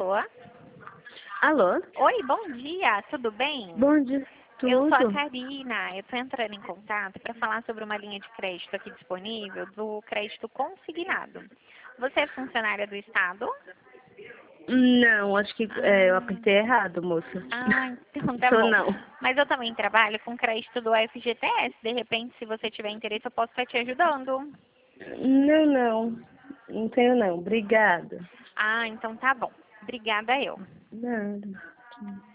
Alô? Alô? Oi, bom dia, tudo bem? Bom dia. Eu sou a Tudo? Karina, eu estou entrando em contato para falar sobre uma linha de crédito aqui disponível do crédito consignado. Você é funcionária do Estado? Não, acho que eu apertei errado, moça. Então tá Sou bom. não. Mas eu também trabalho com crédito do FGTS. De repente, se você tiver interesse, eu posso estar te ajudando. Não. Não tenho não. Obrigada. Então tá bom. Obrigada eu. Nada.